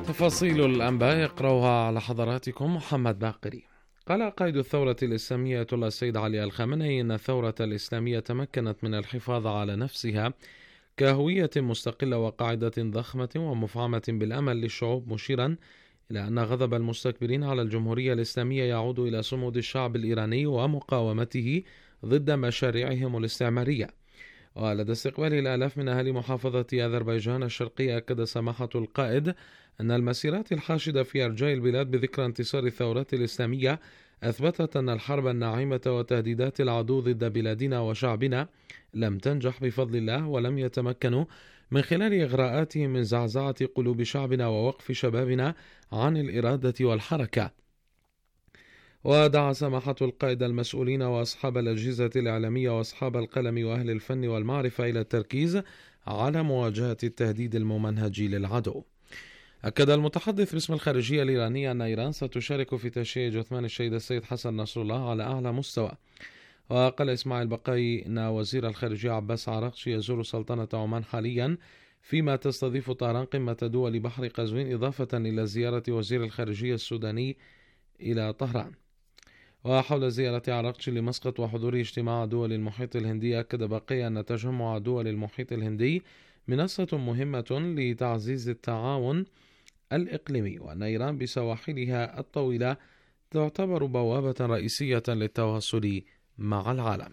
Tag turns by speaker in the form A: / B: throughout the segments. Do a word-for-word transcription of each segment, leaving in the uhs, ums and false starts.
A: تفاصيل الأنباء يقرأها على حضراتكم محمد باقري. قال قائد الثورة الإسلامية آية الله السيد علي الخامنئي إن الثورة الإسلامية تمكنت من الحفاظ على نفسها كهوية مستقلة وقاعدة ضخمة ومفعمة بالأمل للشعوب، مشيرا إلى أن غضب المستكبرين على الجمهورية الإسلامية يعود إلى صمود الشعب الإيراني ومقاومته ضد مشاريعهم الاستعمارية. ولدى استقبال الآلاف من أهالي محافظة أذربيجان الشرقية، أكد سماحة القائد أن المسيرات الحاشدة في أرجاء البلاد بذكرى انتصار الثورات الإسلامية أثبتت أن الحرب الناعمة وتهديدات العدو ضد بلادنا وشعبنا لم تنجح بفضل الله، ولم يتمكنوا من خلال إغراءاتهم من زعزعة قلوب شعبنا ووقف شبابنا عن الإرادة والحركة. ودعا سماحة القائد المسؤولين وأصحاب الأجهزة الإعلامية وأصحاب القلم وأهل الفن والمعرفة إلى التركيز على مواجهة التهديد الممنهج للعدو. أكد المتحدث باسم الخارجية الإيرانية أن إيران ستشارك في تشييع جثمان الشهيد السيد حسن نصر الله على أعلى مستوى. وقال إسماعيل بقاي أن وزير الخارجية عباس عراقشي يزور سلطنة عمان حاليا، فيما تستضيف طهران قمة دول بحر قزوين، إضافة إلى زيارة وزير الخارجية السوداني إلى طهران. وحول زيارة عراقشي لمسقط وحضور اجتماع دول المحيط الهندي، أكد بقي أن تجمع دول المحيط الهندي منصة مهمة لتعزيز التعاون الإقليمي، وأن إيران بسواحلها الطويلة تعتبر بوابة رئيسية للتواصل مع العالم.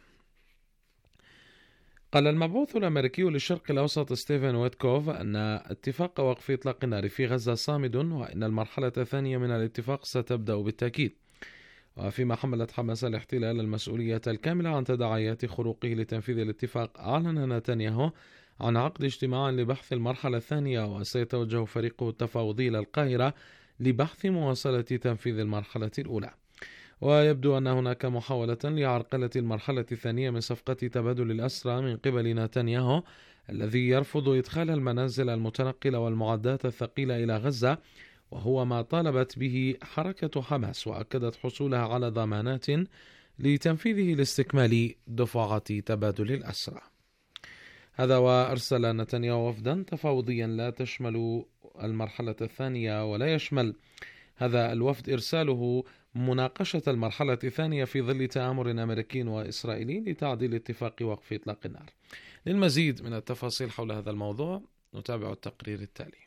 A: قال المبعوث الأمريكي للشرق الأوسط ستيفن ويتكوف أن اتفاق وقف إطلاق النار في غزة صامد، وأن المرحلة الثانية من الاتفاق ستبدأ بالتأكيد. وفيما حملت حماس الاحتلال المسؤولية الكاملة عن تداعيات خروقه لتنفيذ الاتفاق، أعلن نتنياهو عن عقد اجتماع لبحث المرحلة الثانية، وسيتوجه فريقه التفاوضي إلى القاهرة لبحث مواصلة تنفيذ المرحلة الأولى. ويبدو أن هناك محاولة لعرقلة المرحلة الثانية من صفقة تبادل الأسرى من قبل نتنياهو، الذي يرفض إدخال المنازل المتنقلة والمعدات الثقيلة إلى غزة، وهو ما طالبت به حركة حماس، وأكدت حصولها على ضمانات لتنفيذه لاستكمال دفعات تبادل الأسرى. هذا وأرسل نتنياهو وفدا تفاوضيا لا تشمل المرحلة الثانية، ولا يشمل هذا الوفد إرساله مناقشة المرحلة الثانية في ظل تآمر أمريكي وإسرائيلي لتعديل اتفاق وقف إطلاق النار. للمزيد من التفاصيل حول هذا الموضوع نتابع التقرير التالي.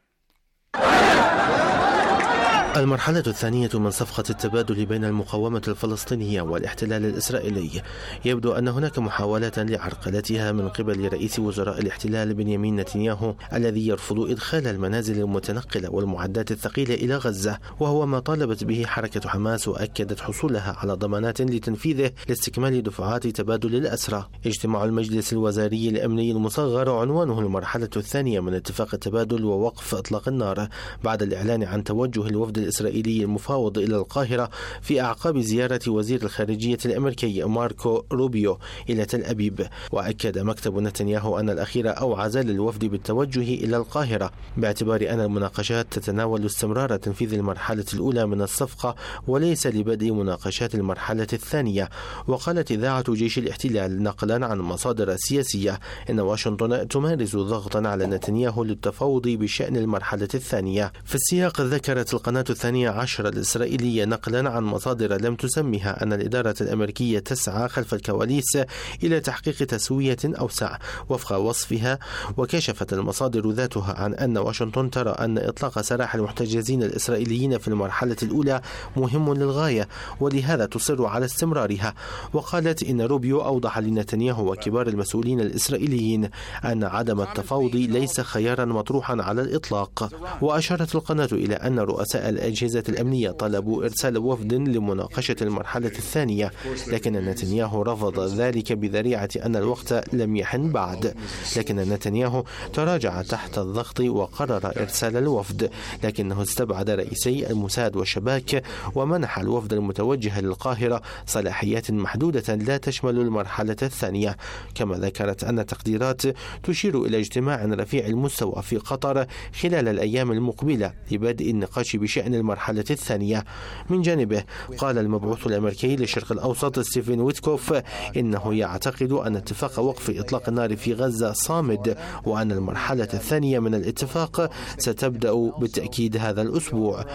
B: المرحلة الثانية من صفقة التبادل بين المقاومة الفلسطينية والاحتلال الإسرائيلي، يبدو أن هناك محاولة لعرقلتها من قبل رئيس وزراء الاحتلال بنيامين نتنياهو، الذي يرفض إدخال المنازل المتنقلة والمعدات الثقيلة إلى غزة، وهو ما طالبت به حركة حماس، وأكدت حصولها على ضمانات لتنفيذه لاستكمال دفعات تبادل الأسرى. اجتماع المجلس الوزاري الأمني المصغر عنوانه المرحلة الثانية من اتفاق التبادل ووقف إطلاق النار، بعد الإعلان عن توجه الوفد الإسرائيلي المفاوض إلى القاهرة في أعقاب زيارة وزير الخارجية الأمريكي ماركو روبيو إلى تل أبيب. وأكد مكتب نتنياهو أن الأخير أوعز للوفد بالتوجه إلى القاهرة، باعتبار أن المناقشات تتناول استمرار تنفيذ المرحلة الأولى من الصفقة وليس لبدء مناقشات المرحلة الثانية. وقالت إذاعة جيش الاحتلال نقلا عن مصادر سياسية إن واشنطن تمارس ضغطا على نتنياهو للتفاوض بشأن المرحلة الثانية. في السياق ذكرت القناة الثانية عشر الإسرائيلية نقلا عن مصادر لم تسمها أن الإدارة الأمريكية تسعى خلف الكواليس إلى تحقيق تسوية أوسع وفق وصفها. وكشفت المصادر ذاتها عن أن واشنطن ترى أن إطلاق سراح المحتجزين الإسرائيليين في المرحلة الأولى مهم للغاية، ولهذا تصر على استمرارها. وقالت إن روبيو أوضح لنتنياهو وكبار المسؤولين الإسرائيليين أن عدم التفاوض ليس خيارا مطروحا على الإطلاق. وأشارت القناة إلى أن رؤساء الأجهزة الأمنية طلبوا إرسال وفد لمناقشة المرحلة الثانية، لكن نتنياهو رفض ذلك بذريعة أن الوقت لم يحن بعد. لكن نتنياهو تراجع تحت الضغط وقرر إرسال الوفد، لكنه استبعد رئيسي الموساد والشباك، ومنح الوفد المتوجه للقاهرة صلاحيات محدودة لا تشمل المرحلة الثانية. كما ذكرت أن تقديرات تشير إلى اجتماع رفيع المستوى في قطر خلال الأيام المقبلة لبدء النقاش بشأن بشأن المرحلة الثانية. من جانبه قال المبعوث الأمريكي للشرق الأوسط ستيفن ويتكوف إنه يعتقد أن اتفاق وقف إطلاق النار في غزة صامد، وأن المرحلة الثانية من الاتفاق ستبدأ بالتأكيد هذا الأسبوع.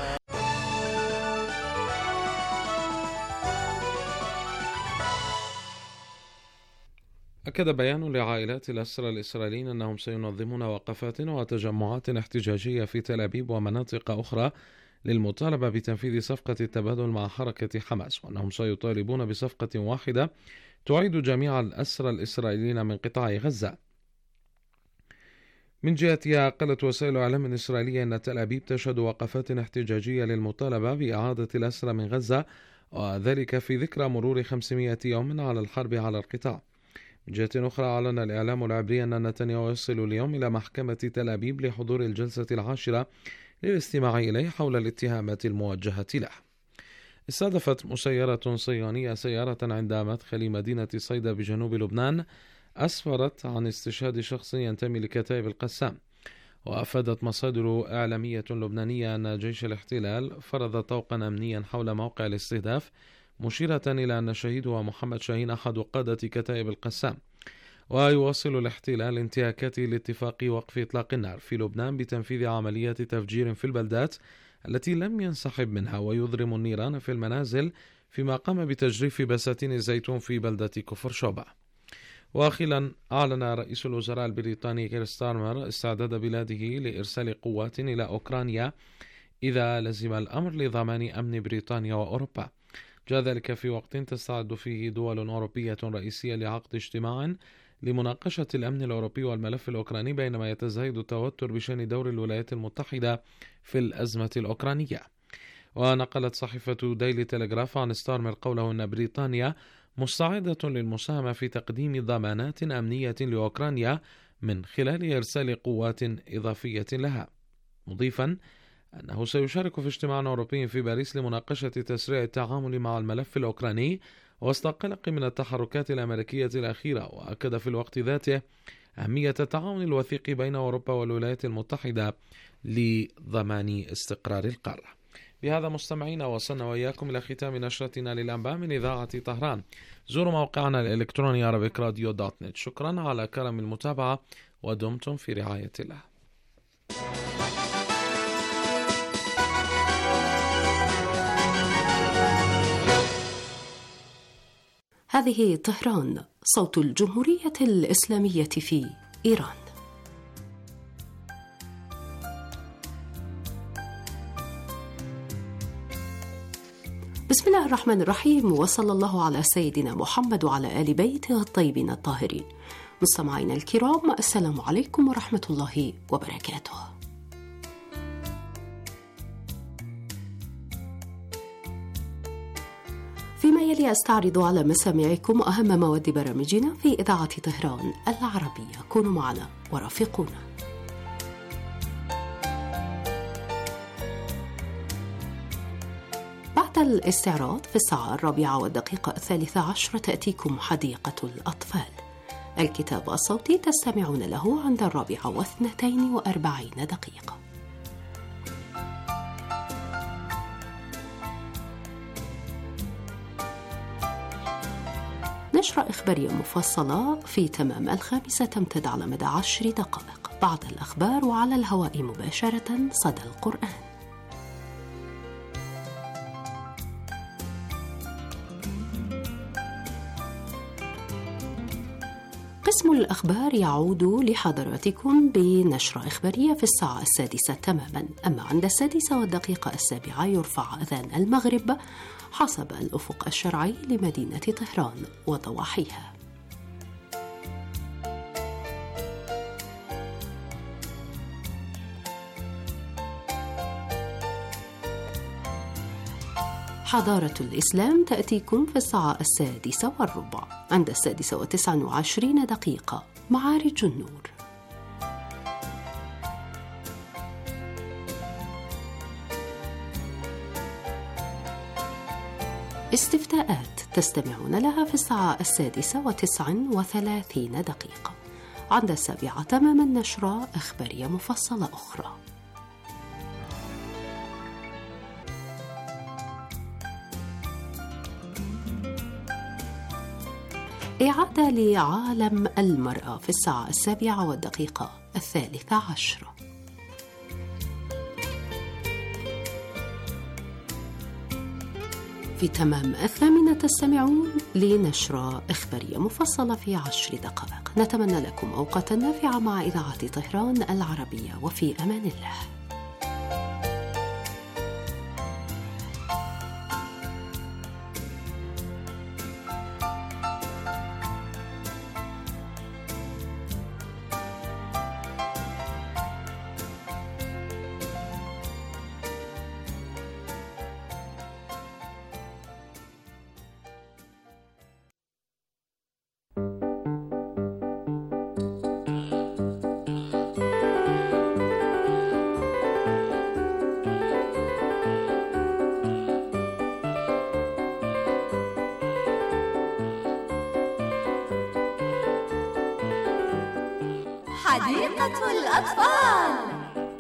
A: أكد بيان لعائلات الأسرى الإسرائيليين أنهم سينظمون وقفات وتجمعات احتجاجية في تل أبيب ومناطق أخرى للمطالبة بتنفيذ صفقة التبادل مع حركة حماس، وأنهم سيطالبون بصفقة واحدة تعيد جميع الأسرى الإسرائيليين من قطاع غزة. من جهتها قالت وسائل إعلام إسرائيلية أن تل أبيب تشهد وقفات احتجاجية للمطالبة بإعادة الأسرى من غزة، وذلك في ذكرى مرور خمسمائة يوم على الحرب على القطاع. من جهة أخرى أعلن الإعلام العبري أن نتنياهو يصل اليوم إلى محكمة تل أبيب لحضور الجلسة العاشرة للاستماع إليه حول الاتهامات الموجهة له. استهدفت مسيرة صهيونية سيارة عند مدخل مدينة صيدا بجنوب لبنان، أسفرت عن استشهاد شخص ينتمي لكتائب القسام. وأفادت مصادر إعلامية لبنانية أن جيش الاحتلال فرض طوقا أمنيا حول موقع الاستهداف، مشيرة إلى أن الشهيد هو محمد شاهين أحد قادة كتائب القسام. ويواصل الاحتلال انتهاكاته لاتفاق وقف إطلاق النار في لبنان بتنفيذ عمليات تفجير في البلدات التي لم ينسحب منها، ويضرم النيران في المنازل، فيما قام بتجريف بساتين الزيتون في بلدة كفر شوبة. وأخيرا أعلن رئيس الوزراء البريطاني كير ستارمر استعداد بلاده لإرسال قوات إلى أوكرانيا إذا لزم الأمر لضمان أمن بريطانيا وأوروبا. جاء ذلك في وقت تستعد فيه دول أوروبية رئيسية لعقد اجتماع لمناقشة الأمن الأوروبي والملف الأوكراني، بينما يتزايد التوتر بشأن دور الولايات المتحدة في الأزمة الأوكرانية. ونقلت صحيفة ديلي تيليغراف عن ستارمر قوله أن بريطانيا مستعدة للمساهمة في تقديم ضمانات أمنية لأوكرانيا من خلال إرسال قوات إضافية لها، مضيفا أنه سيشارك في اجتماع أوروبي في باريس لمناقشة تسريع التعامل مع الملف الأوكراني وسط قلق من التحركات الأمريكية الأخيرة. وأكد في الوقت ذاته أهمية التعاون الوثيق بين أوروبا والولايات المتحدة لضمان استقرار القارة. بهذا مستمعينا وصلنا وإياكم إلى ختام نشرتنا للأنباء من إذاعة طهران. زوروا موقعنا الإلكتروني عربيك راديو دوت نت. شكرا على كرم المتابعة ودمتم في رعاية الله.
C: هذه طهران، صوت الجمهورية الإسلامية في إيران. بسم الله الرحمن الرحيم، وصلى الله على سيدنا محمد وعلى آل بيته الطيبين الطاهرين. مستمعينا الكرام، السلام عليكم ورحمة الله وبركاته. فيما يلي أستعرض على مسامعكم أهم مواد برامجنا في إذاعة طهران العربية. كونوا معنا ورافقونا. بعد الاستعراض في الساعة الرابعة والدقيقة الثالثة عشر تأتيكم حديقة الأطفال. الكتاب الصوتي تستمعون له عند الرابعة واثنتين وأربعين دقيقة. نشرة إخبارية مفصلة في تمام الخامسة تمتد على مدى عشر دقائق. بعد الأخبار وعلى الهواء مباشرة صدى القرآن. قسم الأخبار يعود لحضراتكم بنشرة إخبارية في الساعة السادسة تماما. أما عند السادسة والدقيقة السابعة يرفع أذان المغرب حسب الأفق الشرعي لمدينة طهران وضواحيها. حضارة الإسلام تأتيكم في الساعة السادسة والربع. عند السادسة وتسع وعشرين دقيقة معارج النور. استفتاءات تستمعون لها في الساعة السادسة وتسع وثلاثين دقيقة. عند السابعة تماما نشرة إخبارية مفصلة أخرى. إعادة لعالم المرأة في الساعة السابعة والدقيقة الثالثة عشرة. في تمام الثامنة تستمعون لنشرة إخبارية مفصلة في عشر دقائق. نتمنى لكم أوقاتا نافعة مع إذاعة طهران العربية، وفي أمان الله.
D: حديقة الأطفال.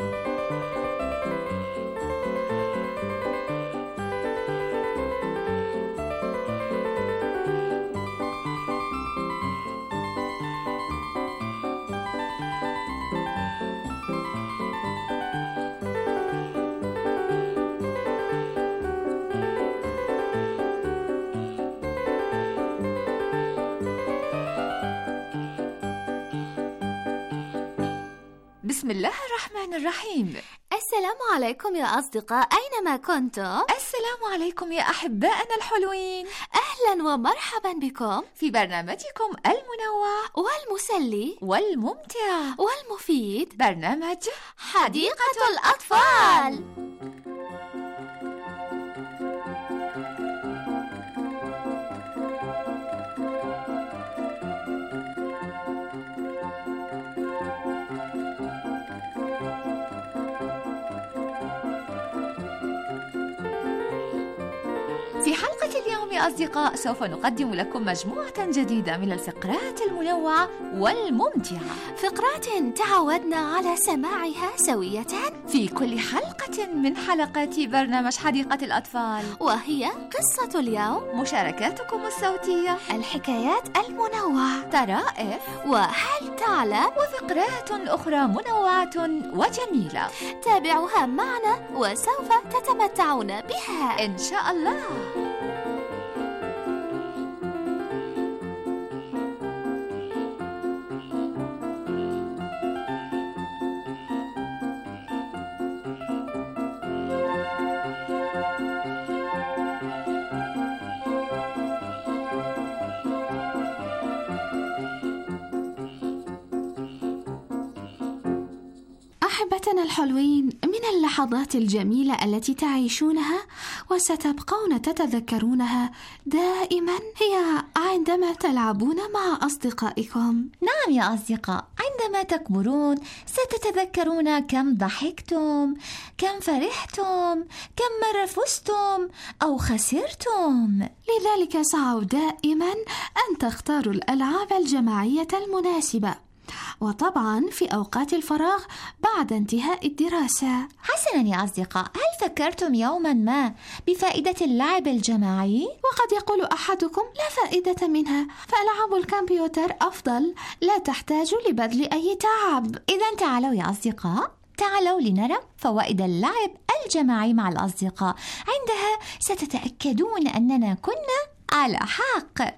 D: بسم الله الرحمن الرحيم.
E: السلام عليكم يا أصدقاء، أينما كنتم.
D: السلام عليكم يا أحبائنا الحلوين.
E: أهلا ومرحبا بكم
D: في برنامجكم المنوع
E: والمسلي
D: والممتع
E: والمفيد،
D: برنامج
E: حديقة الأطفال.
D: في حلقة اليوم يا أصدقاء سوف نقدم لكم مجموعة جديدة من الفقرات المنوعة والممتعة،
E: فقرات تعودنا على سماعها سوية
D: في كل حلقة من حلقات برنامج حديقة الأطفال،
E: وهي قصة اليوم،
D: مشاركاتكم الصوتية،
E: الحكايات المنوعة،
D: طرائف،
E: وهل تعلم،
D: وفقرات أخرى منوعة وجميلة.
E: تابعوها معنا وسوف تتمتعون بها
D: إن شاء الله.
F: أحبتنا الحلوين، من اللحظات الجميلة التي تعيشونها وستبقون تتذكرونها دائما هي عندما تلعبون مع أصدقائكم.
D: نعم يا أصدقاء، عندما تكبرون ستتذكرون كم ضحكتم، كم فرحتم، كم مرة فزتم أو خسرتم.
F: لذلك سعوا دائما أن تختاروا الألعاب الجماعية المناسبة، وطبعا في أوقات الفراغ بعد انتهاء الدراسة.
D: حسنا يا أصدقاء، هل فكرتم يوما ما بفائدة اللعب الجماعي؟
F: وقد يقول أحدكم لا فائدة منها، فألعاب الكمبيوتر أفضل، لا تحتاج لبذل أي تعب.
D: إذن تعالوا يا أصدقاء، تعالوا لنرى فوائد اللعب الجماعي مع الأصدقاء. عندها ستتأكدون أننا كنا على حق.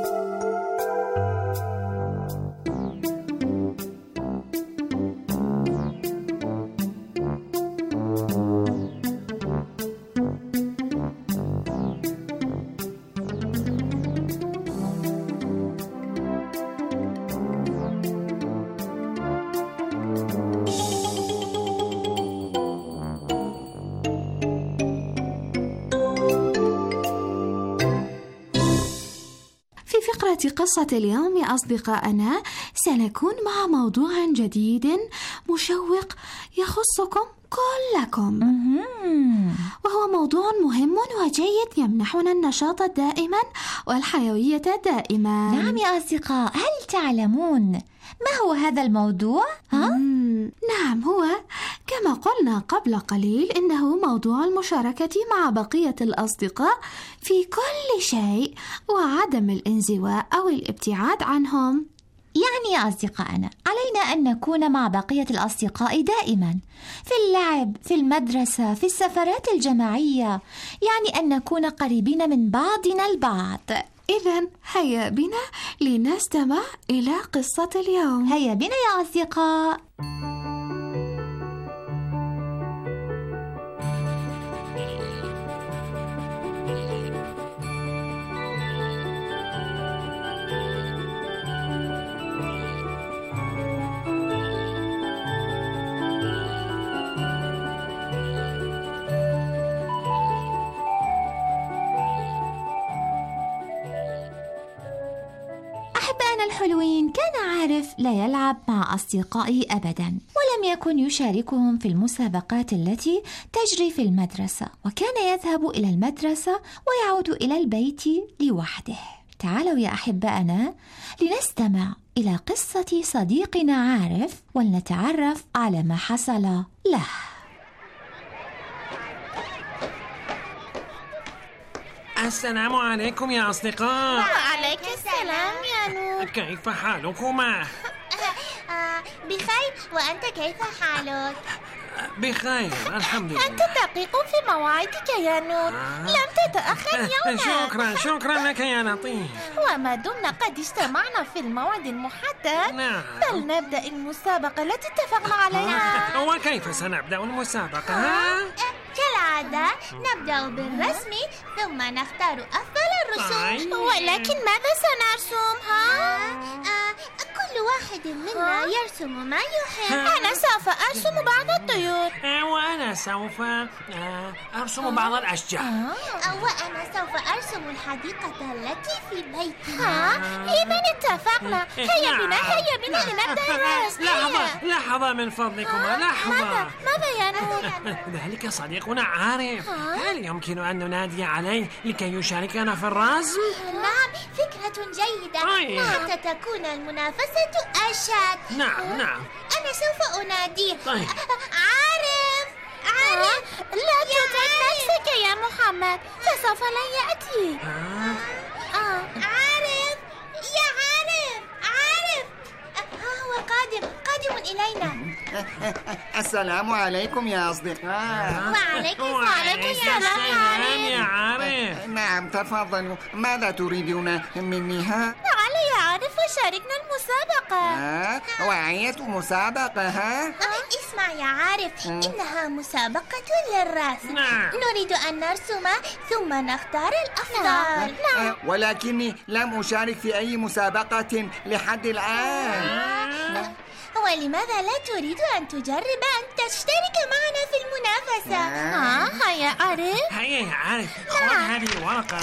F: فقرة قصة اليوم يا أصدقائنا سنكون مع موضوع جديد مشوق يخصكم كلكم، وهو موضوع مهم وجيد يمنحنا النشاط دائما والحيوية دائما.
D: نعم يا أصدقاء، هل تعلمون ما هو هذا الموضوع؟ ها؟
F: نعم، هو كما قلنا قبل قليل إنه موضوع المشاركة مع بقية الأصدقاء في كل شيء وعدم الانزواء أو الابتعاد عنهم.
D: يعني يا أصدقائنا علينا أن نكون مع بقية الأصدقاء دائما في اللعب، في المدرسة، في السفرات الجماعية، يعني أن نكون قريبين من بعضنا البعض.
F: إذن هيا بنا لنستمع إلى قصة اليوم.
D: هيا بنا يا أصدقاء. أحبائنا الحلوين، كان عارف لا يلعب مع أصدقائه أبدا، ولم يكن يشاركهم في المسابقات التي تجري في المدرسة، وكان يذهب إلى المدرسة ويعود إلى البيت لوحده. تعالوا يا أحبائنا لنستمع إلى قصة صديقنا عارف ولنتعرف على ما حصل له.
G: السلام عليكم يا أصدقاء.
E: وعليك السلام يا نور.
G: كيف حالكما؟
E: بخير، وأنت كيف حالك؟
G: بخير الحمد لله.
E: أنت دقيق في مواعيدك يا نور، لم تتأخر يوما.
G: شكرا شكرا لك يا لطيف.
E: وما دمنا قد اجتمعنا في الموعد المحدد،
G: نعم.
E: فلنبدأ المسابقة التي اتفقنا عليها.
G: وكيف سنبدأ المسابقة؟
E: كالعادة نبدأ بالرسم ثم نختار أفضل الرسوم. ولكن ماذا سنرسم؟ ها؟ كل واحد منا يرسم ما يحب. أنا سوف أرسم بعض الطيور،
G: وأنا سوف أرسم بعض الأشجار،
E: وأنا سوف أرسم الحديقة التي في بيتي. إذا اتفقنا. هيا بنا هيا بنا لنبدأ الرسم.
G: لحظة لحظة من فضلكما، لحظة.
E: ماذا يا نور؟
G: ذلك صديقنا عارف، هل يمكن أن ننادي عليه لكي يشاركنا في الرسم؟
E: نعم، فكرة جيدة.
G: طيب.
E: حتى تكون المنافسة أشد.
G: نعم نعم.
E: أنا سوف أناديه.
G: طيب.
E: عارف عارف لا تتعب نفسك يا محمد، فسوف لا يأتي.
G: آه.
E: آه. عارف يا عارف عارف ها هو قادم قادم إلينا.
H: السلام عليكم يا أصدقاء.
E: وعليكم
G: وعليكم
E: السلام
G: يا عارف.
H: نعم تفضلوا، ماذا تريدون مني؟ ها؟
E: تعال يا عارف وشاركنا المسابقة.
H: ها؟ وعية مسابقة؟ ها؟
E: اسمع يا عارف، إنها مسابقة للرسم.
G: نعم.
E: نريد أن نرسم ثم نختار الأفضل.
H: نعم. ولكني لم أشارك في أي مسابقة لحد الآن.
E: ولماذا لا تريد أن تجرب أن تشترك معنا في المنافسة؟ ها هيا عارف.
G: هيا يا عارف، خذ هذه الورقة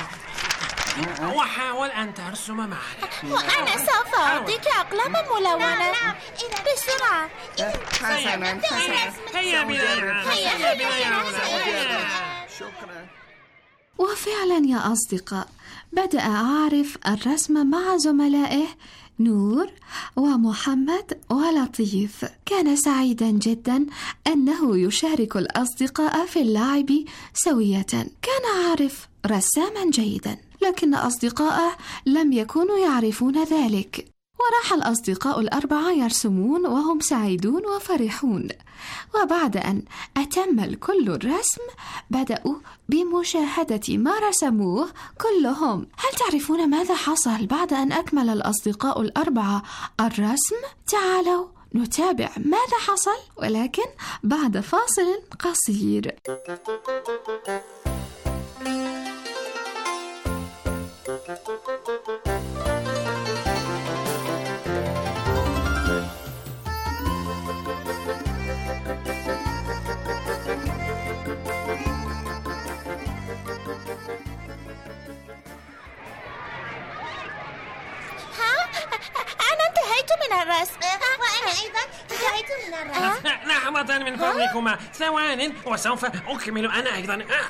G: وحاول أن ترسم معنا.
E: وأنا سوف أعطيك أقلاما ملونة. بسرعة.
H: حسنا حسنا.
G: هيا بنا
E: هيا بنا يا عارف.
H: شكرا.
F: وفعلا يا أصدقاء بدأ عارف الرسم مع زملائه نور ومحمد ولطيف. كان سعيدا جدا أنه يشارك الأصدقاء في اللعب سوية. كان عارف رساما جيدا، لكن أصدقائه لم يكونوا يعرفون ذلك. وراح الأصدقاء الأربعة يرسمون وهم سعيدون وفرحون. وبعد أن أتم الكل الرسم بدأوا بمشاهدة ما رسموه كلهم. هل تعرفون ماذا حصل بعد أن أكمل الأصدقاء الأربعة الرسم؟ تعالوا نتابع ماذا حصل، ولكن بعد فاصل قصير.
E: من الرسم. وأنا أيضا انتهيت من الرسم.
G: لحظة لحظة من فضلكما، ثوان وسوف أكمل أنا أيضا.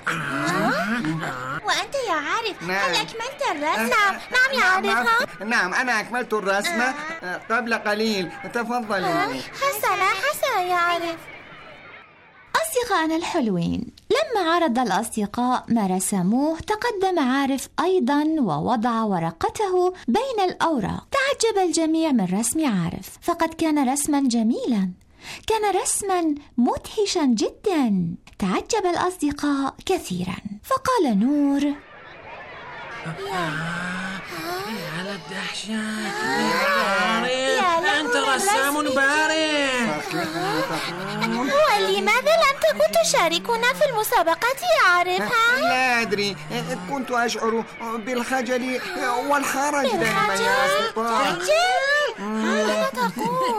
E: وأنت يا عارف
H: نعم.
E: هل أكملت الرسم؟ نعم نعم يا عارف. ها؟
H: نعم أنا أكملت الرسم قبل قليل. تفضلوا.
E: حسنا حسنا يا عارف.
D: أصدقائنا الحلوين، لما عرض الأصدقاء ما رسموه تقدم عارف أيضا ووضع ورقته بين الأوراق. تعجب الجميع من رسم عارف، فقد كان رسما جميلا، كان رسما مدهشا جدا. تعجب الأصدقاء كثيرا، فقال نور:
G: على الدهشة عارف، أنت رسام بارع.
E: ولماذا لم تكن تشاركنا في المسابقة يا عارف؟ ها؟
H: لا أدري، كنت أشعر بالخجل والحرج دائما يا أصدقاء.
E: تخجل؟ ماذا تقول؟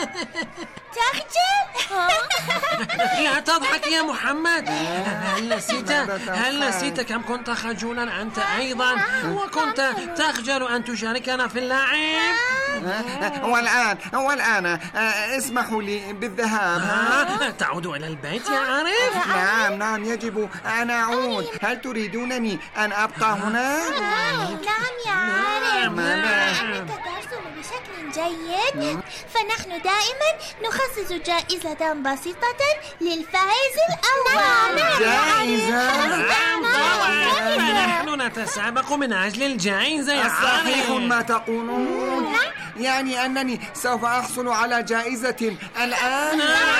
E: تخجل؟
G: لا تضحك يا محمد. هل نسيت هل نسيت كم كنت خجولا أنت أيضا، وكنت تخجل أن تشاركنا في اللعب؟
H: والآن والآن اسمحوا لي بالذهاب.
G: تعود إلى البيت يا عارف؟
H: نعم نعم يجب أن أعود. هل تريدونني أن أبقى هنا؟
E: نعم يا عارف. أنت ترسم بشكل جيد، فنحن دائما نخصص جائزة بسيطة للفائز الأول.
H: جائزة؟
G: نعم طبعا، فنحن نتسابق من أجل الجائزة يا
H: صحيح
G: عارف.
H: ما تقولون؟ يعني أنني سوف أحصل على جائزة الآن؟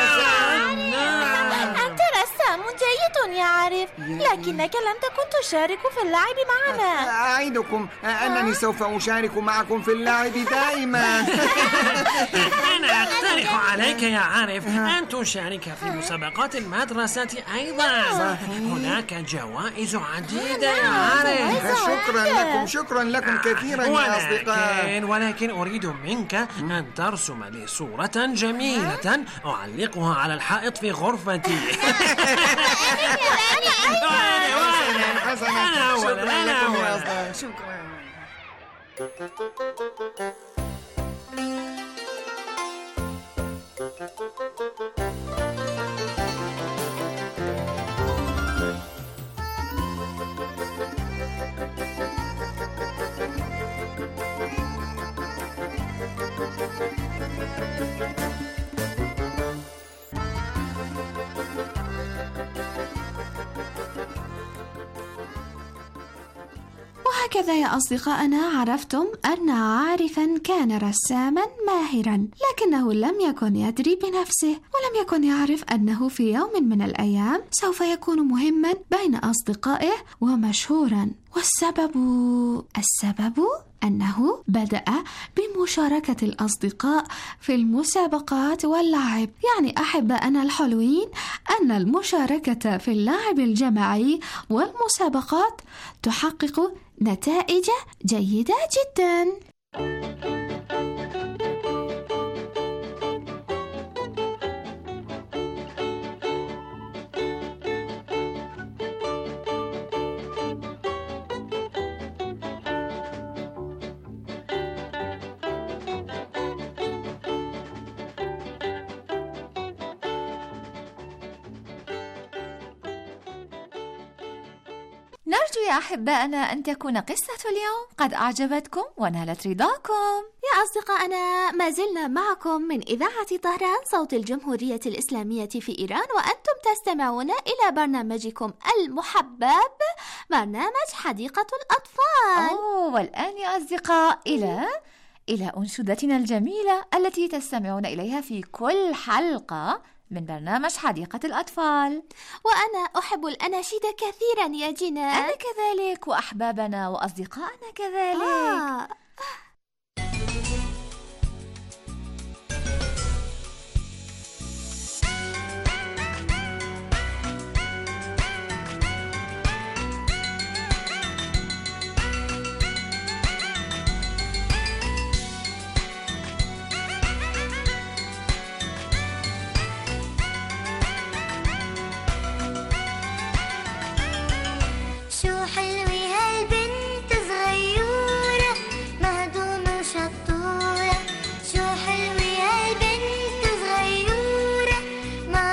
E: أنت رسام جيد يا عارف، لكنك لم تكن تشارك في اللعب معنا.
H: أعدكم أنني سوف أشارك معكم في اللعب دائما.
G: أنا أقترح عليك يا عارف أن تشارك في مسابقات المدرسة أيضا. هناك جوائز عديدة يا عارف.
H: شكرا لكم شكرا لكم كثيرا يا أصدقاء.
G: ولكن ولكن أريد منك أن ترسم لي صورة جميلة أعلقها على الحائط في غرفتي.
H: حسنا شكرا لكم يا أصدقاء. شكرا.
F: وهكذا يا أصدقائنا عرفتم أن عارفا كان رساما ماهرا، لكنه لم يكن يدري بنفسه، ولم يكن يعرف أنه في يوم من الأيام سوف يكون مهما بين أصدقائه ومشهورا. والسبب السبب أنه بدأ بمشاركة الأصدقاء في المسابقات واللعب. يعني أحبائنا الحلوين، أن المشاركة في اللعب الجماعي والمسابقات تحقق نتائج جيدة جدا.
D: نرجو يا أحبائنا أن تكون قصة اليوم قد أعجبتكم ونالت رضاكم.
I: يا أصدقائنا، ما زلنا معكم من إذاعة طهران صوت الجمهورية الإسلامية في إيران، وأنتم تستمعون إلى برنامجكم المحبب، برنامج حديقة الأطفال.
D: أوه، والآن يا أصدقاء إلى إلى أنشودتنا الجميلة التي تستمعون إليها في كل حلقة من برنامج حديقة الأطفال.
I: وأنا أحب الأناشيد كثيرا يا جنان.
D: أنا كذلك، وأحبابنا وأصدقائنا كذلك.
I: آه.
E: شو حلوة هالبنت صغيرة مهضومة وشطورة. شو حلوة هالبنت صغيرة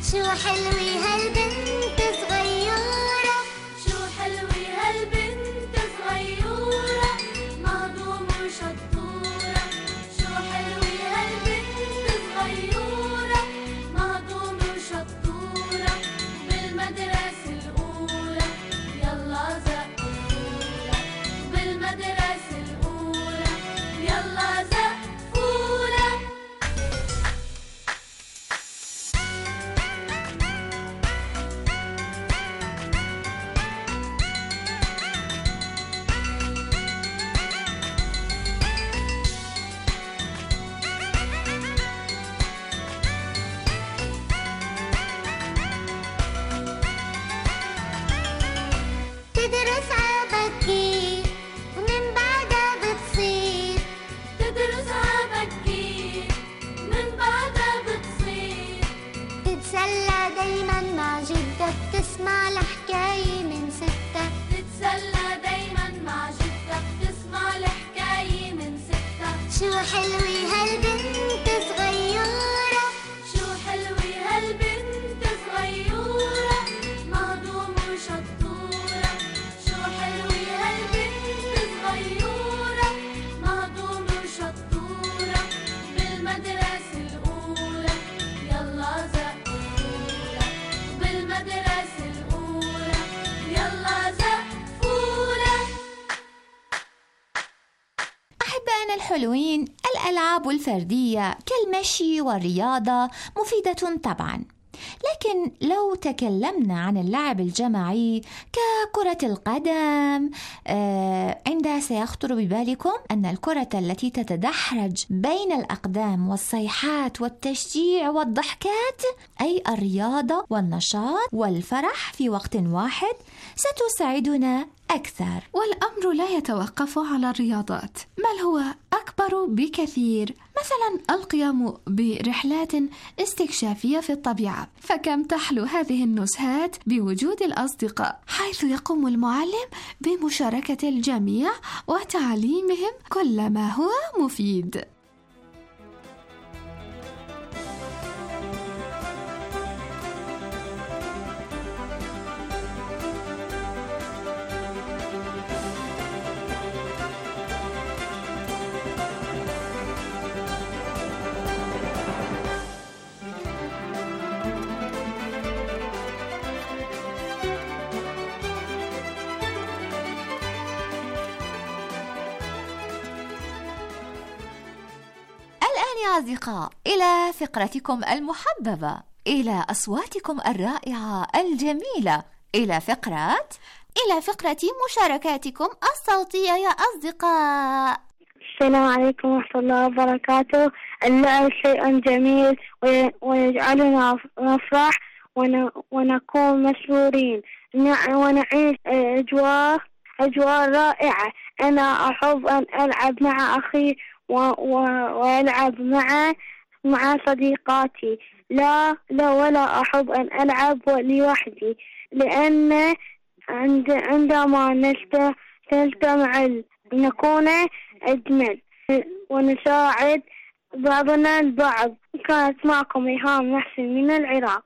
E: شو حلوة هالبنت صغيرة، شو حلوة هالبنت صغيرة، مهضومة وشطورة. شو حلوة هالبنت صغيرة، مهضومة وشطورة. بالمدرسة الأولى يلا زقفولة، بالمدرسة الأولى يلا زقفولة. تدرس عبكي ومن بعدها بتصير، تدرس عبكي من بعدها بتصير. تتسلى دايما مع جدك، تسمع الحكاية من ستك، تتسلى دايما مع جدك، تسمع الحكاية من ستك. شو حلوة هالبنت صغيرة، شو حلوة هالبنت صغيرة، مهضومة وشطورة. شو حلوة هالبنت صغيرة، مهضومة وشطورة. بالمدرسة الأولى يلا زقفولة، بالمدرسة الأولى يلا زقفولة.
D: أحبائنا الحلوين، الألعاب الفردية كالمشي والرياضة مفيدة طبعا، لكن لو تكلمنا عن اللعب الجماعي ككرة القدم، آه عندها سيخطر ببالكم أن الكرة التي تتدحرج بين الأقدام والصيحات والتشجيع والضحكات، أي الرياضة والنشاط والفرح في وقت واحد، ستساعدنا أكثر.
F: والأمر لا يتوقف على الرياضات، بل هو أكبر بكثير. مثلا القيام برحلات استكشافية في الطبيعة، فكم تحلو هذه النزهات بوجود الأصدقاء، حيث يقوم المعلم بمشاركة الجميع وتعليمهم كل ما هو مفيد.
D: يا أصدقاء، إلى فقرتكم المحببة، إلى أصواتكم الرائعة الجميلة، إلى فقرة
I: إلى فقرة مشاركاتكم الصوتية يا أصدقاء.
J: السلام عليكم ورحمة الله وبركاته. اللعب شيء جميل ويجعلنا نفرح ونكون مسرورين ونعيش أجواء أجواء رائعة. أنا أحب أن ألعب مع أخي وألعب مع مع صديقاتي. لا لا ولا أحب أن ألعب لوحدي، لأن عند عندما نجتمع نكون أجمل ونساعد بعضنا البعض. كانت معكم إيهام محسن من العراق.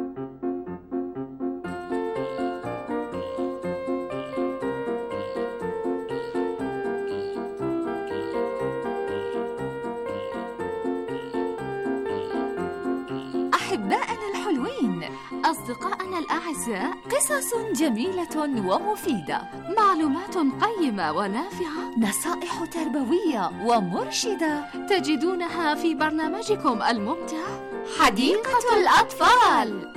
D: أحبائنا الحلوين، أصدقائنا الأعزاء، قصص جميلة ومفيدة، معلومات قيمة ونافعة، نصائح تربوية ومرشدة تجدونها في برنامجكم الممتع حديقة الأطفال.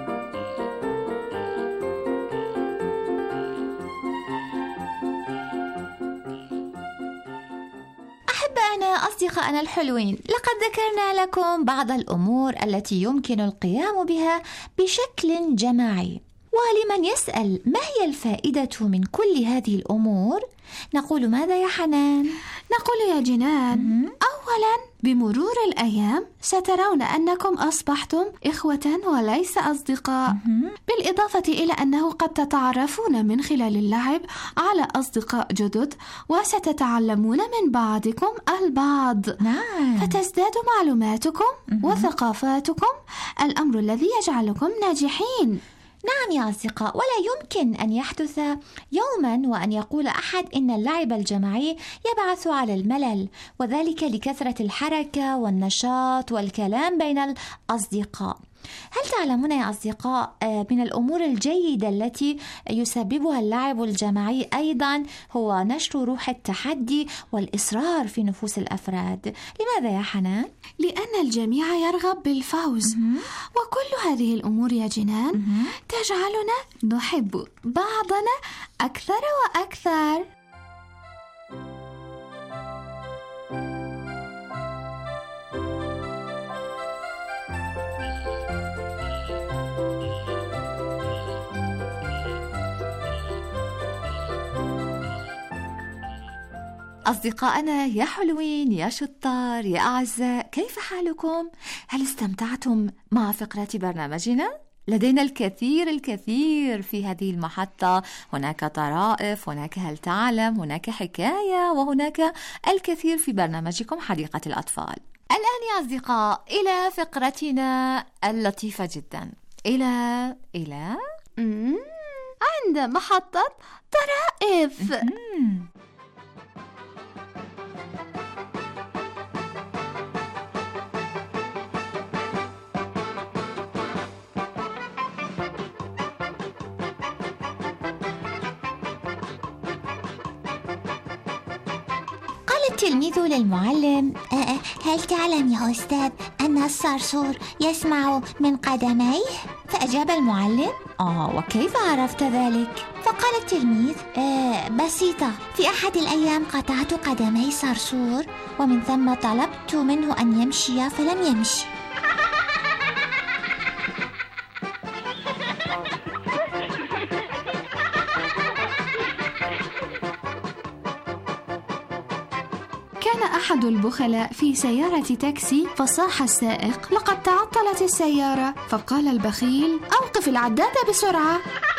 D: أحبائنا أصدقائنا الحلوين، لقد ذكرنا لكم بعض الأمور التي يمكن القيام بها بشكل جماعي. ولمن يسأل ما هي الفائدة من كل هذه الأمور، نقول ماذا يا حنان؟
F: نقول يا جنان، أولا بمرور الأيام سترون أنكم أصبحتم إخوة وليس أصدقاء، بالإضافة إلى أنه قد تتعرفون من خلال اللعب على أصدقاء جدد، وستتعلمون من بعضكم البعض.
D: نعم.
F: فتزداد معلوماتكم وثقافاتكم، الأمر الذي يجعلكم ناجحين.
D: نعم يا أصدقاء، ولا يمكن أن يحدث يوما وأن يقول أحد إن اللعب الجماعي يبعث على الملل، وذلك لكثرة الحركة والنشاط والكلام بين الأصدقاء. هل تعلمون يا أصدقاء من الأمور الجيدة التي يسببها اللعب الجماعي أيضا هو نشر روح التحدي والإصرار في نفوس الأفراد؟ لماذا يا حنان؟
F: لأن الجميع يرغب بالفوز، وكل هذه الأمور يا جنان تجعلنا نحب بعضنا أكثر وأكثر.
D: أصدقائنا يا حلوين يا شطار يا أعزاء، كيف حالكم؟ هل استمتعتم مع فقرة برنامجنا؟ لدينا الكثير الكثير في هذه المحطة، هناك طرائف، هناك هل تعلم، هناك حكاية، وهناك الكثير في برنامجكم حديقة الأطفال. الآن يا أصدقاء إلى فقرتنا اللطيفة جدا، إلى إلى
F: عند محطة طرائف.
E: التلميذ للمعلم: هل تعلم يا أستاذ أن الصرصور يسمع من قدميه؟
D: فأجاب المعلم: آه وكيف عرفت ذلك؟
E: فقال التلميذ: آه بسيطة، في أحد الأيام قطعت قدمي صرصور، ومن ثم طلبت منه أن يمشي فلم يمشي.
F: كان أحد البخلاء في سيارة تاكسي، فصاح السائق: لقد تعطلت السيارة. فقال البخيل: أوقف العداد بسرعة.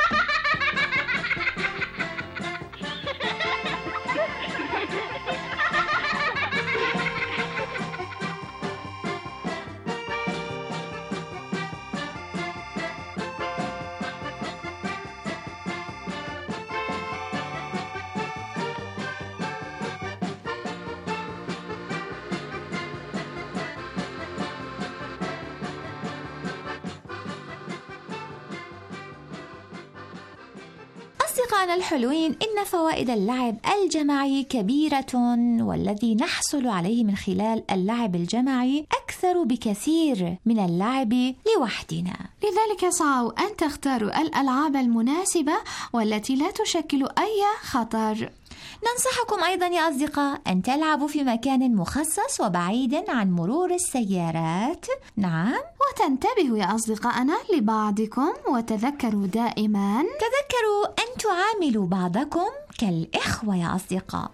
D: أصدقائنا الحلوين، إن فوائد اللعب الجماعي كبيرة، والذي نحصل عليه من خلال اللعب الجماعي أكثر بكثير من اللعب لوحدنا.
F: لذلك سعوا أن تختاروا الألعاب المناسبة والتي لا تشكل أي خطر.
D: ننصحكم أيضا يا أصدقاء أن تلعبوا في مكان مخصص وبعيد عن مرور السيارات. نعم،
F: وتنتبهوا يا أصدقائنا لبعضكم، وتذكروا دائما
D: تذكروا أن تعاملوا بعضكم كالإخوة يا أصدقاء.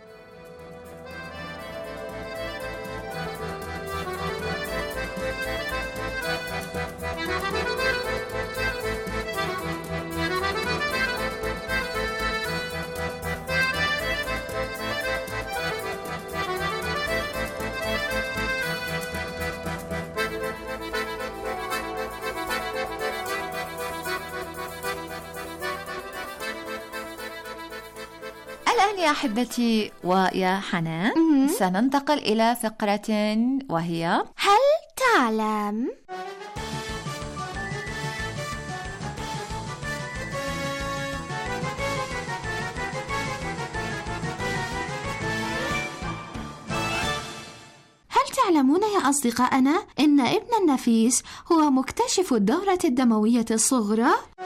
D: الآن يا أحبتي ويا حنان سننتقل إلى فقرة وهي
I: هل تعلم؟
F: هل تعلمون يا أصدقائنا إن ابن النفيس هو مكتشف الدورة الدموية الصغرى؟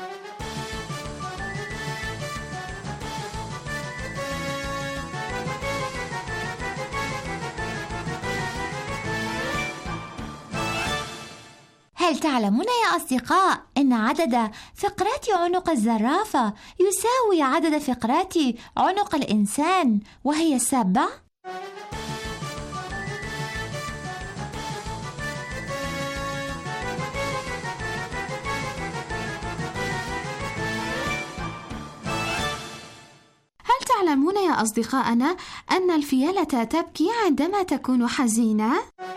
D: هل تعلمون يا أصدقاء أن عدد فقرات عنق الزرافة يساوي عدد فقرات عنق الإنسان، وهي سبع؟
F: تعلمون يا أصدقائنا أن الفيلة تبكي عندما تكون حزينة؟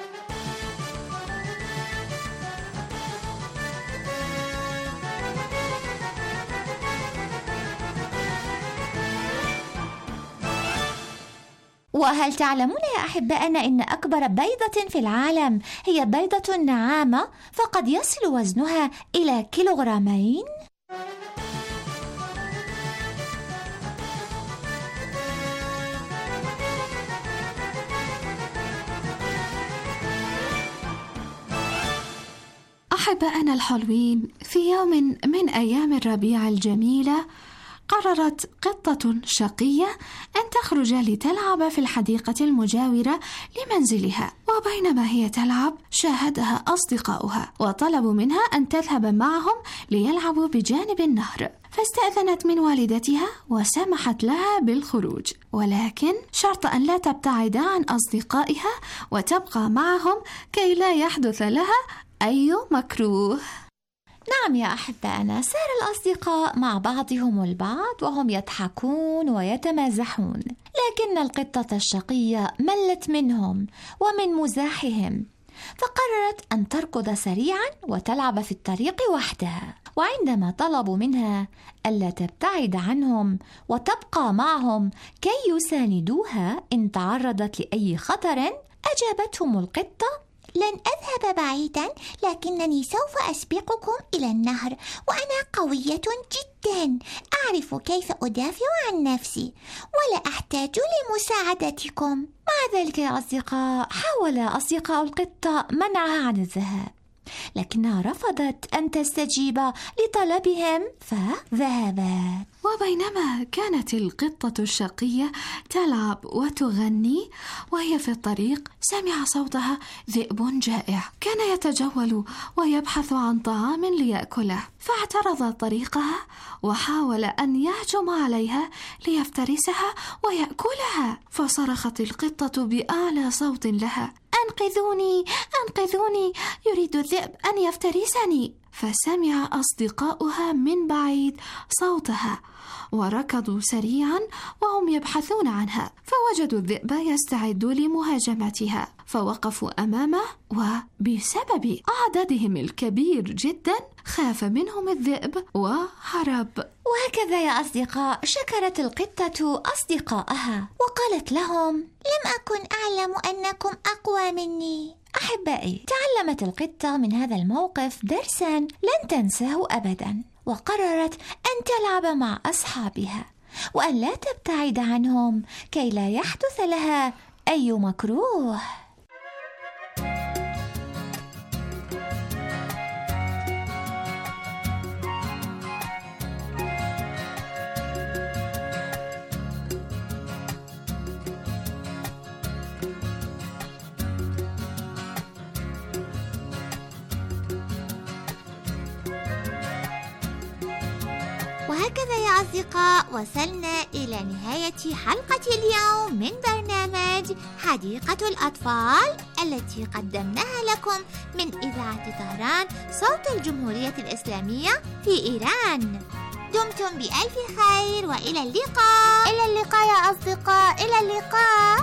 D: وهل تعلمون يا أحبائنا أن أكبر بيضة في العالم هي بيضة النعامة، فقد يصل وزنها إلى كيلوغرامين؟
F: أحبائنا الحلوين، في يوم من أيام الربيع الجميلة قررت قطة شقية أن تخرج لتلعب في الحديقة المجاورة لمنزلها، وبينما هي تلعب شاهدها أصدقاؤها وطلبوا منها أن تذهب معهم ليلعبوا بجانب النهر، فاستأذنت من والدتها وسمحت لها بالخروج، ولكن شرط أن لا تبتعد عن أصدقائها وتبقى معهم كي لا يحدث لها أي مكروه.
D: نعم يا أحبائنا، سار الأصدقاء مع بعضهم البعض وهم يضحكون ويتمازحون، لكن القطة الشقية ملت منهم ومن مزاحهم، فقررت أن تركض سريعا وتلعب في الطريق وحدها. وعندما طلبوا منها ألا تبتعد عنهم وتبقى معهم كي يساندوها إن تعرضت لأي خطر، أجابتهم القطة:
E: لن أذهب بعيدا، لكنني سوف أسبقكم إلى النهر، وأنا قوية جدا، أعرف كيف أدافع عن نفسي ولا أحتاج لمساعدتكم.
D: مع ذلك يا أصدقاء، حاول أصدقاء القطة منعها عن الذهاب، لكنها رفضت أن تستجيب لطلبهم فذهبت.
F: وبينما كانت القطة الشقية تلعب وتغني وهي في الطريق، سمع صوتها ذئب جائع كان يتجول ويبحث عن طعام ليأكله، فاعترض طريقها وحاول أن يهجم عليها ليفترسها ويأكلها، فصرخت القطة بأعلى صوت لها: أنقذوني أنقذوني، يريد الذئب أن يفترسني. فسمع أصدقاؤها من بعيد صوتها وركضوا سريعا وهم يبحثون عنها، فوجدوا الذئب يستعد لمهاجمتها، فوقفوا أمامه، وبسبب عددهم الكبير جدا خاف منهم الذئب وهرب.
D: وهكذا يا أصدقاء شكرت القطة أصدقائها وقالت لهم:
E: لم أكن أعلم أنكم أقوى مني.
D: أحبائي، تعلمت القطة من هذا الموقف درسا لن تنساه أبدا، وقررت أن تلعب مع أصحابها وأن لا تبتعد عنهم كي لا يحدث لها أي مكروه.
E: وهكذا يا أصدقاء وصلنا إلى نهاية حلقة اليوم من برنامج حديقة الأطفال التي قدمناها لكم من إذاعة طهران صوت الجمهورية الإسلامية في إيران. دمتم بألف خير وإلى اللقاء. إلى اللقاء يا أصدقاء، إلى اللقاء.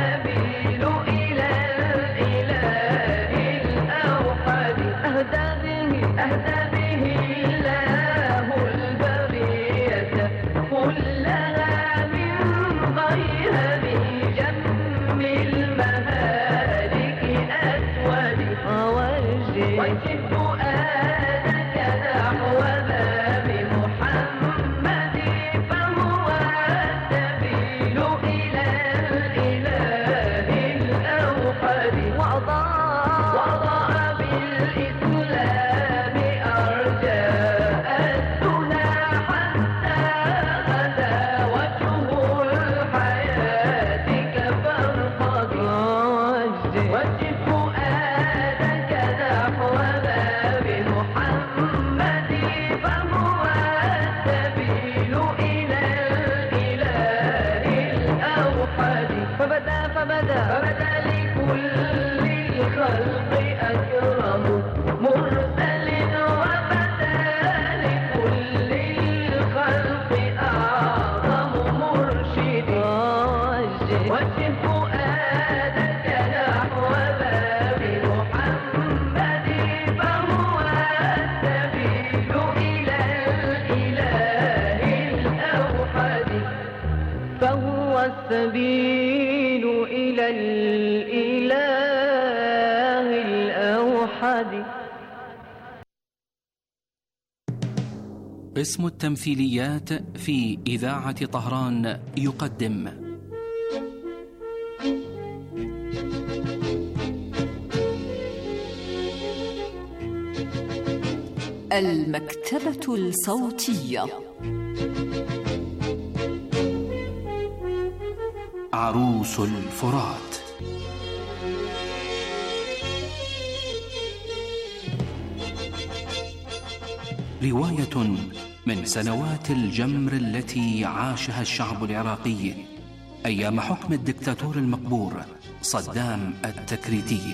K: أهدى السبيل إلى الإله الأوحد.
L: قسم التمثيليات في إذاعة طهران يقدم
C: المكتبة الصوتية.
L: عروس الفرات. رواية من سنوات الجمر التي عاشها الشعب العراقي أيام حكم الدكتاتور المقبور صدام التكريتي.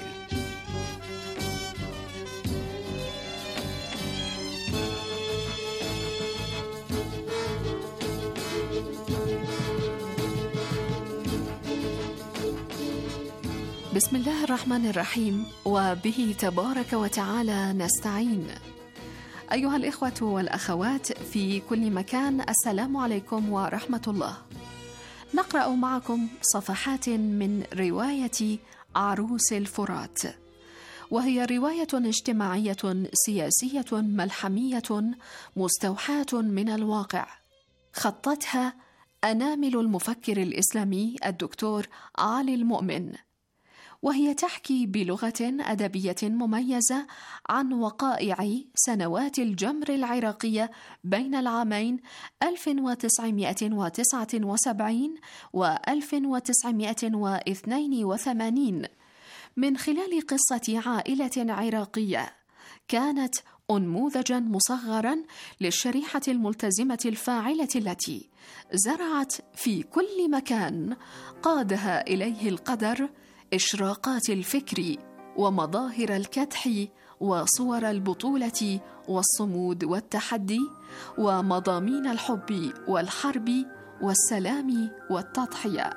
F: بسم الله الرحمن الرحيم، وبه تبارك وتعالى نستعين. أيها الإخوة والأخوات في كل مكان، السلام عليكم ورحمة الله. نقرأ معكم صفحات من رواية عروس الفرات، وهي رواية اجتماعية سياسية ملحمية مستوحاة من الواقع، خطتها أنامل المفكر الإسلامي الدكتور علي المؤمن، وهي تحكي بلغة أدبية مميزة عن وقائع سنوات الجمر العراقية بين العامين ألف وتسعمائة وتسعة وسبعين و ألف وتسعمائة واثنين وثمانين، من خلال قصة عائلة عراقية كانت أنموذجا مصغرا للشريحة الملتزمة الفاعلة التي زرعت في كل مكان قادها إليه القدر إشراقات الفكر ومظاهر الكدح وصور البطولة والصمود والتحدي ومضامين الحب والحرب والسلام والتضحية.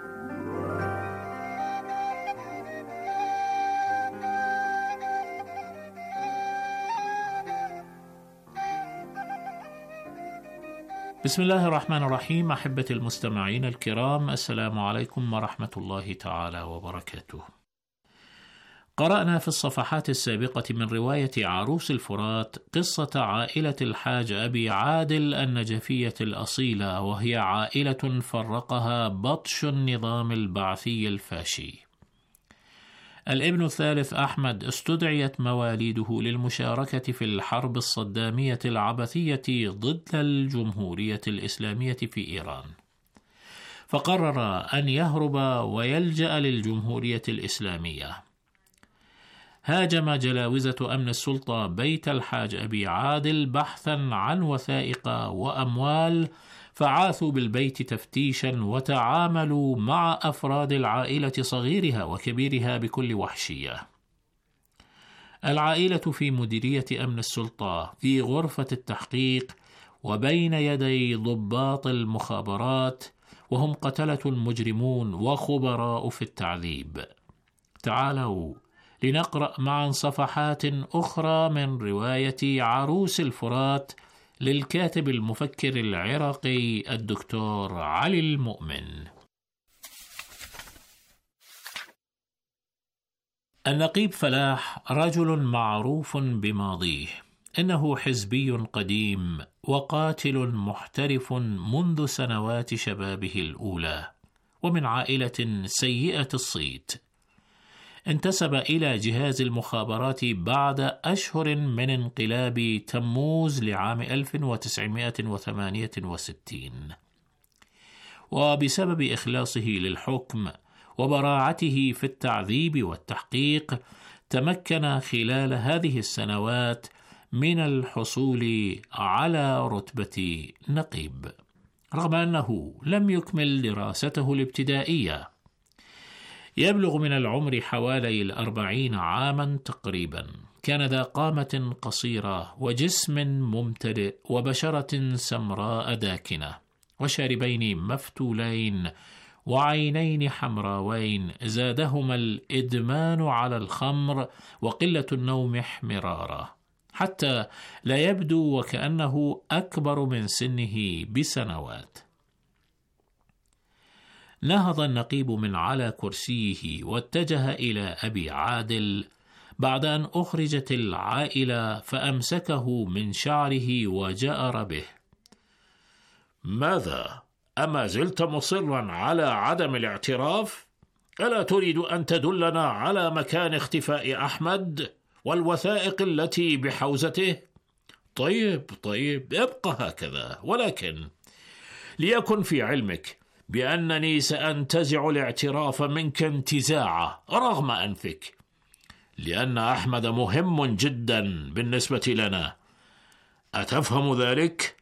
M: بسم الله الرحمن الرحيم. أحبتي المستمعين الكرام، السلام عليكم ورحمة الله تعالى وبركاته. قرأنا في الصفحات السابقة من رواية عروس الفرات قصة عائلة الحاج أبي عادل النجفية الأصيلة، وهي عائلة فرقها بطش النظام البعثي الفاشي. الابن الثالث أحمد استدعيت مواليده للمشاركة في الحرب الصدامية العبثية ضد الجمهورية الإسلامية في إيران، فقرر أن يهرب ويلجأ للجمهورية الإسلامية. هاجم جلاوزة أمن السلطة بيت الحاج أبي عادل بحثا عن وثائق وأموال، فعاثوا بالبيت تفتيشا وتعاملوا مع أفراد العائلة صغيرها وكبيرها بكل وحشية. العائلة في مديرية أمن السلطة في غرفة التحقيق وبين يدي ضباط المخابرات، وهم قتلة مجرمون وخبراء في التعذيب. تعالوا لنقرأ معا صفحات أخرى من رواية عروس الفرات للكاتب المفكر العراقي الدكتور علي المؤمن. النقيب فلاح رجل معروف بماضيه، إنه حزبي قديم وقاتل محترف منذ سنوات شبابه الأولى، ومن عائلة سيئة الصيت. انتسب إلى جهاز المخابرات بعد أشهر من انقلاب تموز لعام ألف وتسعمائة وثمانية وستين، وبسبب إخلاصه للحكم وبراعته في التعذيب والتحقيق تمكن خلال هذه السنوات من الحصول على رتبة نقيب، رغم أنه لم يكمل دراسته الابتدائية. يبلغ من العمر حوالي الأربعين عاما تقريبا، كان ذا قامة قصيرة وجسم ممتلئ وبشرة سمراء داكنة وشاربين مفتولين وعينين حمراوين زادهما الإدمان على الخمر وقلة النوم احمرارا، حتى لا يبدو وكأنه أكبر من سنه بسنوات. نهض النقيب من على كرسيه واتجه إلى أبي عادل بعد أن أخرجت العائلة، فأمسكه من شعره وجأر به.
N: ماذا؟ أما زلت مصرا على عدم الاعتراف؟ ألا تريد أن تدلنا على مكان اختفاء أحمد والوثائق التي بحوزته؟ طيب طيب ابقى هكذا، ولكن ليكن في علمك بأنني سأنتزع الاعتراف منك انتزاعه رغم أنفك، لأن أحمد مهم جدا بالنسبة لنا، أتفهم ذلك؟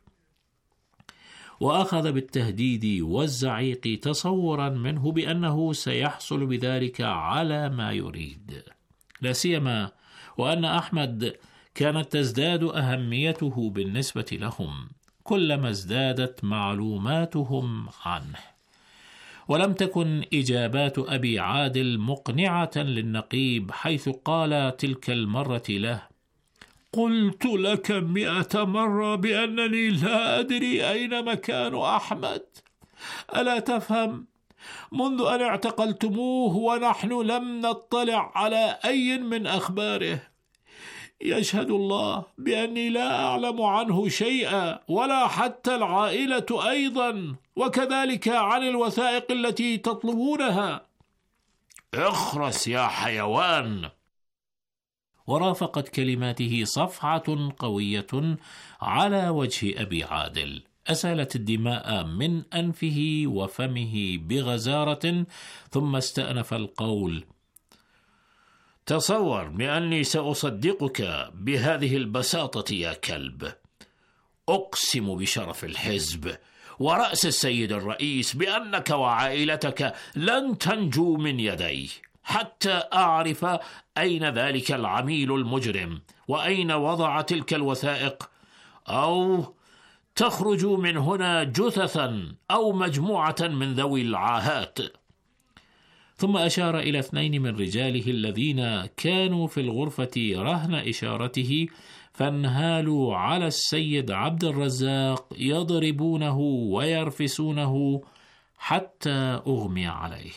M: وأخذ بالتهديد والزعيق تصورا منه بأنه سيحصل بذلك على ما يريد، لا سيما وأن أحمد كانت تزداد أهميته بالنسبة لهم كلما ازدادت معلوماتهم عنه. ولم تكن إجابات أبي عادل مقنعة للنقيب، حيث قال تلك المرة له:
N: قلت لك مئة مرة بأنني لا أدري أين مكان أحمد، ألا تفهم؟ منذ أن اعتقلتموه ونحن لم نطلع على أي من أخباره. يشهد الله بأني لا أعلم عنه شيئا، ولا حتى العائلة أيضا، وكذلك عن الوثائق التي تطلبونها. اخرس يا حيوان.
M: ورافقت كلماته صفعة قوية على وجه أبي عادل أسالت الدماء من أنفه وفمه بغزارة، ثم استأنف القول:
N: تصور بأني سأصدقك بهذه البساطة يا كلب. أقسم بشرف الحزب ورأس السيد الرئيس بأنك وعائلتك لن تنجوا من يدي حتى أعرف أين ذلك العميل المجرم وأين وضع تلك الوثائق، أو تخرجوا من هنا جثثا أو مجموعة من ذوي العاهات.
M: ثم أشار إلى اثنين من رجاله الذين كانوا في الغرفة رهن إشارته، فانهالوا على السيد عبد الرزاق يضربونه ويرفسونه حتى أغمي عليه.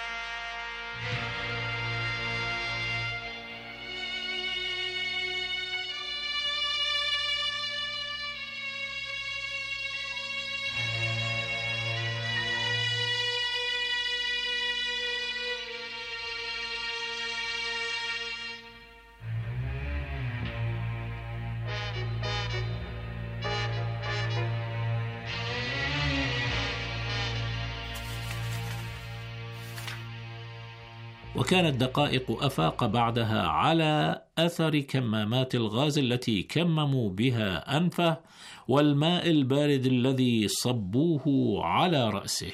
M: وكانت دقائق أفاق بعدها على أثر كمامات الغاز التي كمموا بها أنفه والماء البارد الذي صبوه على رأسه.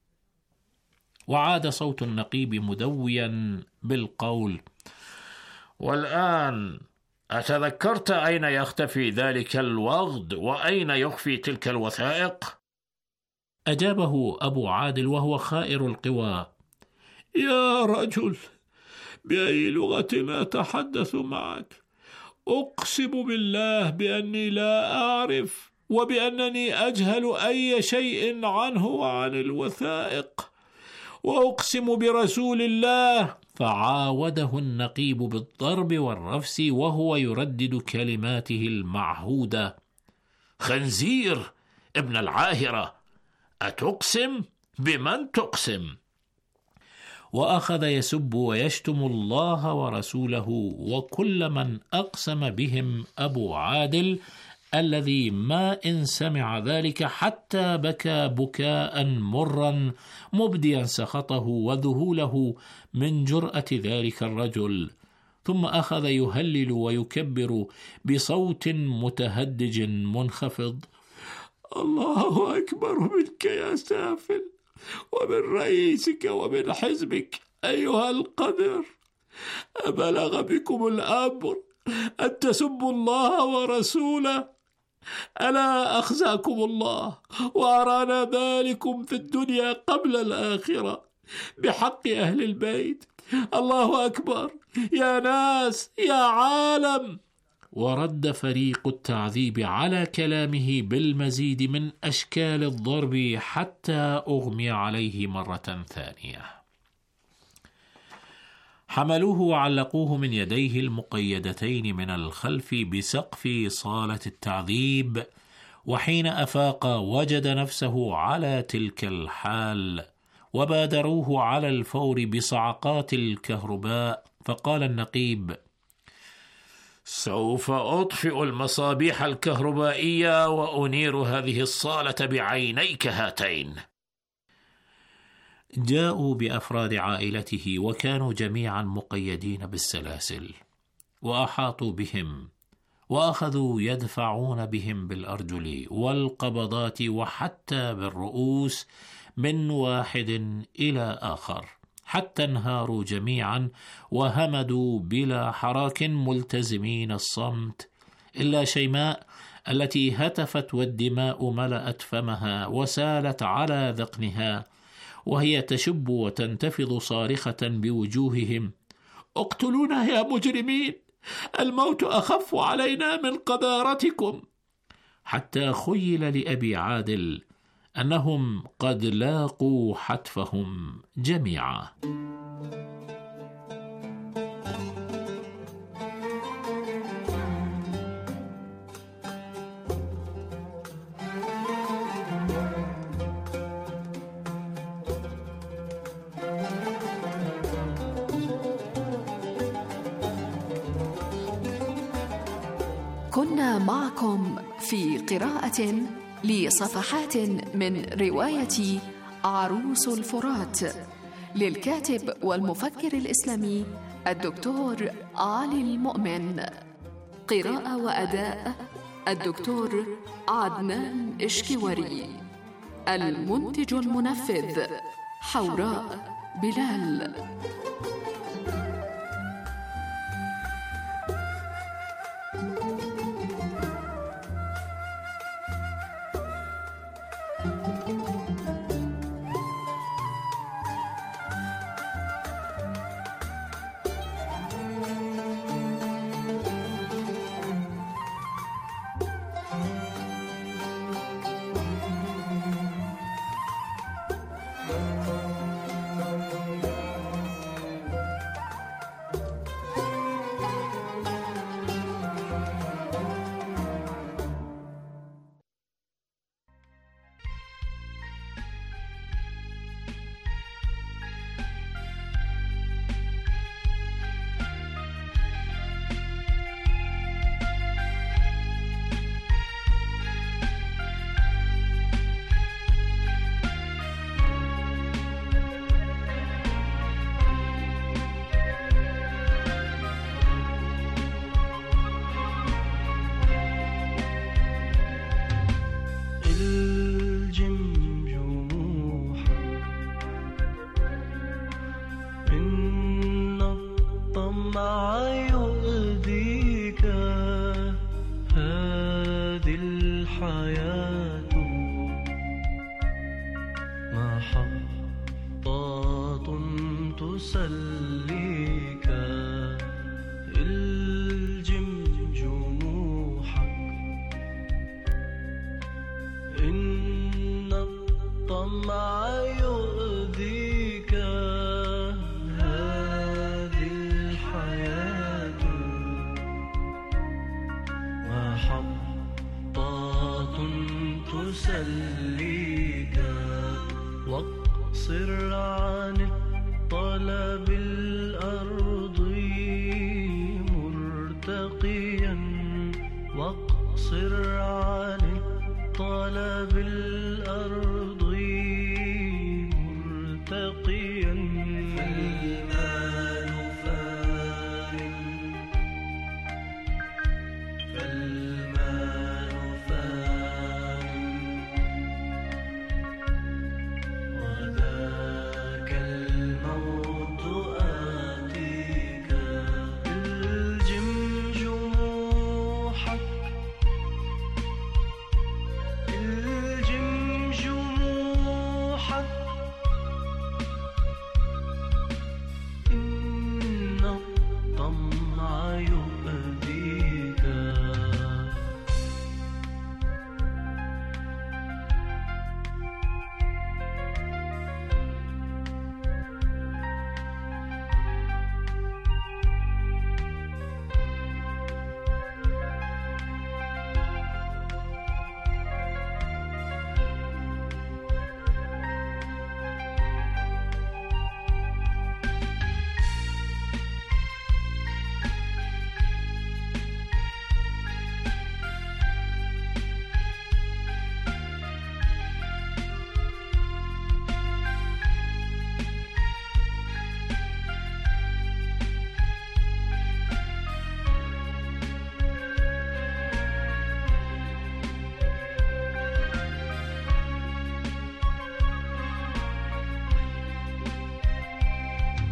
M: وعاد صوت النقيب مدويا بالقول:
N: والآن أتذكرت أين يختفي ذلك الوغد وأين يخفي تلك الوثائق؟
M: أجابه أبو عادل وهو خائر القوى:
N: يا رجل، بأي لغة أتحدث معك؟ أقسم بالله بأني لا أعرف، وبأنني أجهل أي شيء عنه وعن الوثائق، وأقسم برسول الله.
M: فعاوده النقيب بالضرب والرفس وهو يردد كلماته المعهودة:
N: خنزير ابن العاهرة، أتقسم؟ بمن تقسم؟
M: وأخذ يسب ويشتم الله ورسوله وكل من أقسم بهم أبو عادل، الذي ما إن سمع ذلك حتى بكى بكاء مرا مبديا سخطه وذهوله من جرأة ذلك الرجل، ثم أخذ يهلل ويكبر بصوت متهدج منخفض:
N: الله أكبر منك يا سافل، ومن رئيسك ومن حزبك أيها القذر. أبلغ بكم الأمر أن تسبوا الله ورسوله؟
M: ألا أخزاكم الله وأرانا ذلكم في الدنيا قبل الآخرة بحق أهل البيت. الله أكبر يا ناس يا عالم. ورد فريق التعذيب على كلامه بالمزيد من أشكال الضرب حتى أغمي عليه مرة ثانية. حملوه وعلقوه من يديه المقيدتين من الخلف بسقف صالة التعذيب، وحين أفاق وجد نفسه على تلك الحال، وبادروه على الفور بصعقات الكهرباء. فقال النقيب:
N: سوف أطفئ المصابيح الكهربائية وأنير هذه الصالة بعينيك هاتين.
M: جاءوا بأفراد عائلته وكانوا جميعا مقيدين بالسلاسل، وأحاطوا بهم وأخذوا يدفعون بهم بالأرجل والقبضات وحتى بالرؤوس من واحد إلى آخر، حتى انهاروا جميعا وهمدوا بلا حراك ملتزمين الصمت، إلا شيماء التي هتفت والدماء ملأت فمها وسالت على ذقنها، وهي تشب وتنتفض صارخة بوجوههم: اقتلونا يا مجرمين، الموت أخف علينا من قذارتكم. حتى خيل لأبي عادل أنهم قد لاقوا حتفهم جميعا.
F: كنا معكم في قراءة لصفحات من رواية عروس الفرات للكاتب والمفكر الإسلامي الدكتور علي المؤمن. قراءة وأداء الدكتور عدنان إشكواري. المنتج المنفذ حوراء بلال.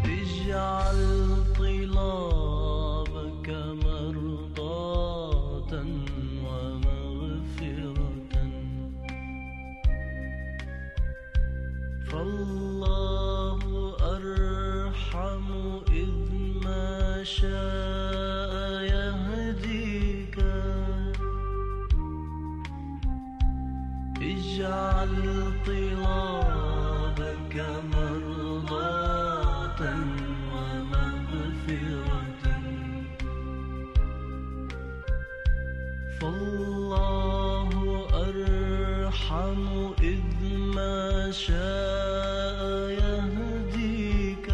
O: اجعل طلابك مرضاة ومغفرة، فالله أرحم إذ ما شاء يهديك. اجعل طلابك مرضاة ومغفرة، فالله أرحم إذ ما شاء يهديك.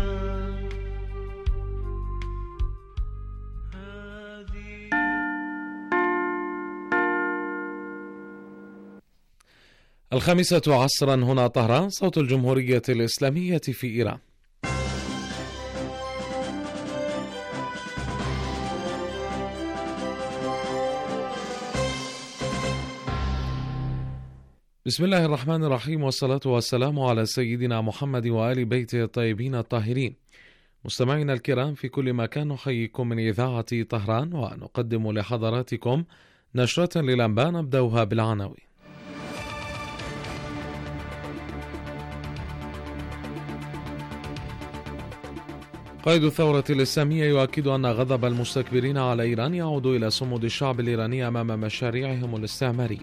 A: الخامسة عصرا هنا طهران، صوت الجمهورية الإسلامية في إيران. بسم الله الرحمن الرحيم، والصلاة والسلام على سيدنا محمد وآل بيته الطيبين الطاهرين. مستمعينا الكرام في كل مكان، نحييكم من إذاعة طهران ونقدم لحضراتكم نشرة للأنباء نبدأها بالعناوين. قائد الثورة الإسلامية يؤكد أن غضب المستكبرين على إيران يعود إلى صمود الشعب الإيراني أمام مشاريعهم الاستعمارية.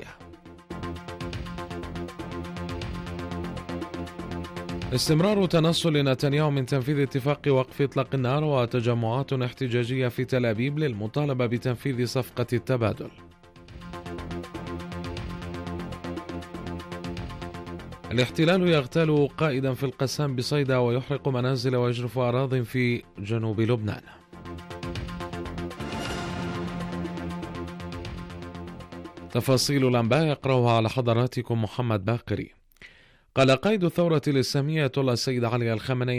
A: استمرار تنصل نتنياهو من تنفيذ اتفاق وقف إطلاق النار، وتجمعات احتجاجية في تل أبيب للمطالبة بتنفيذ صفقة التبادل. الاحتلال يغتال قائدا في القسام بصيدا ويحرق منازل ويجرف أراضٍ في جنوب لبنان. تفاصيل الأنباء يقرأها على حضراتكم محمد باقري. قال قائد الثورة الإسلامية السيد علي الخامنئي